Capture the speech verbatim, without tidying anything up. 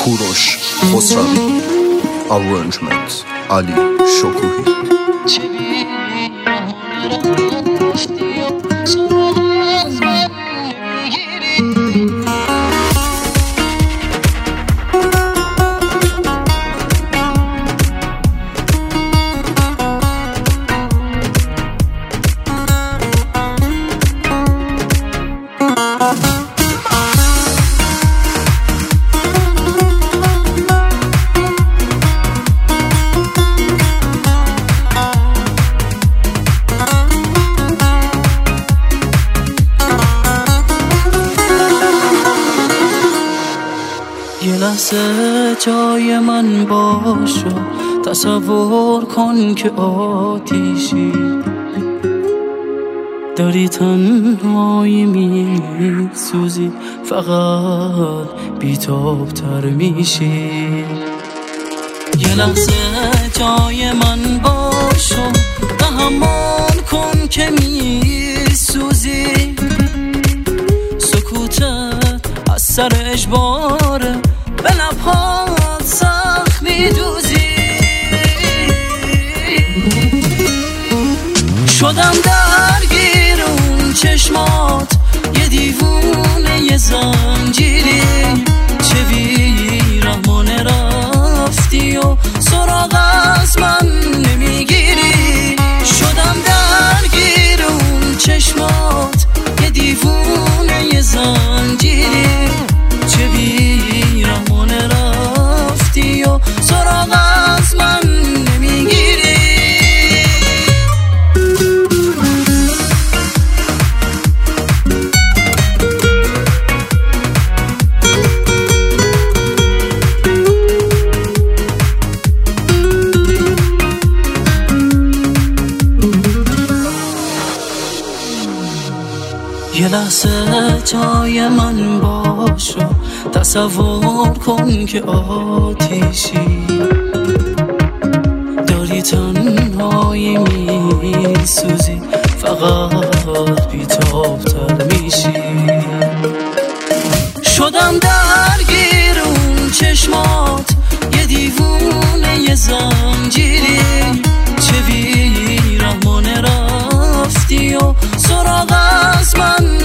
کوروش خسروی. Arrangement علی شکوهی. یه لحظه جای من باشو، تصور کن که آتیشی داری، تنهایی میسوزی، فقط بیتابتر میشی. یه لحظه جای من باشو، تحمل کن که میسوزی، سکوتت از سر اجباره، به لبهات سخت میدوزی. شدم درگیر اون چشمات، یه دیوونه یه زنجیری، چه بی‌رحمانه رفتی و سراغ از من نمیگیری. شدم درگیر اون چشمات، یه دیوونه یه زنجیری، چه بی‌رحمانه رفتی و سراغ از من نمیگیری. یه لحظه جای من باشو، تصور کن که آتیشی داری، تنهایی میسوزی، فقط بیتابتر میشی. شدم درگیر اون چشمات، یه دیوونه یه زنجیری، چه بی‌رحمانه رفتی و سراغ از من